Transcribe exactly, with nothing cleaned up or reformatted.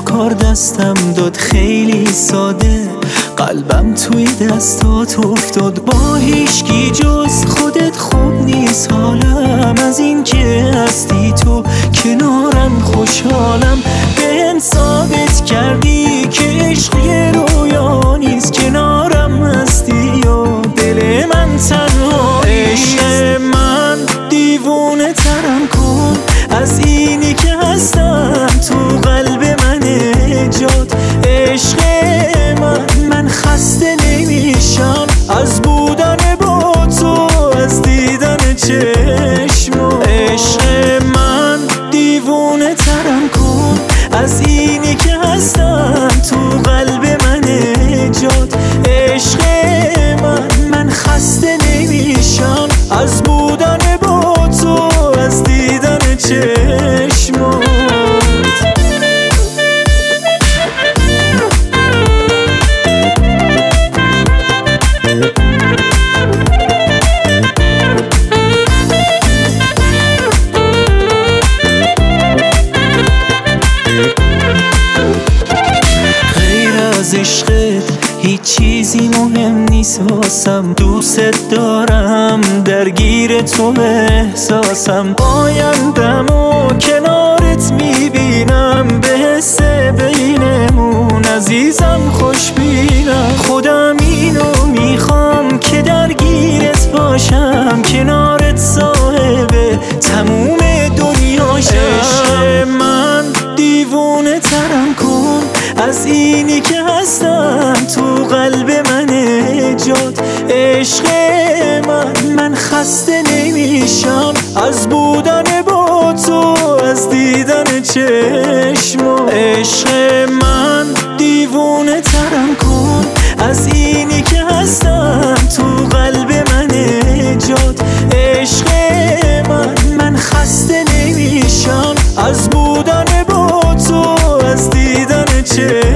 کار دستم داد خیلی ساده، قلبم توی دستات افتاد. با هیچکی جز خودت خوب نیست حالم، از این که هستی تو کنارم خوشحالم. بهم ثابت کردی که عشق یه رویا نیست، کنارم هستی و دل من تنها نیست. عشق من دیوونه ترم کن از اینی که هستم تو قلب من جات. عشق من من خسته نمیشم از بودن با تو، از دیدن چشم. عشق من دیوونه ترم کن از اینی که هستم تو قلب من جات. عشق من من خسته نمیشم از بودن با تو، از دیدن چشمات. از عشقت هیچ چیزی مهم نیست واسم، دوست دارم درگیر تو احساسم. آیندم و کنارت میبینم، به حس بینمون عزیزم خوش بینم. خودم اینو میخوام که درگیرت باشم، کنارت صاحب تموم دنیاشم. عشق من دیوونه ترم کن از اینی که هستم تو قلب من جات. عشق من من خسته نمیشم از بودن با تو، از دیدن چشم. عشق من دیوونه ترم کن از اینی که هستم تو قلب من جات. عشق من من خسته نمیشم از بودن با تو، از دیدن چشم.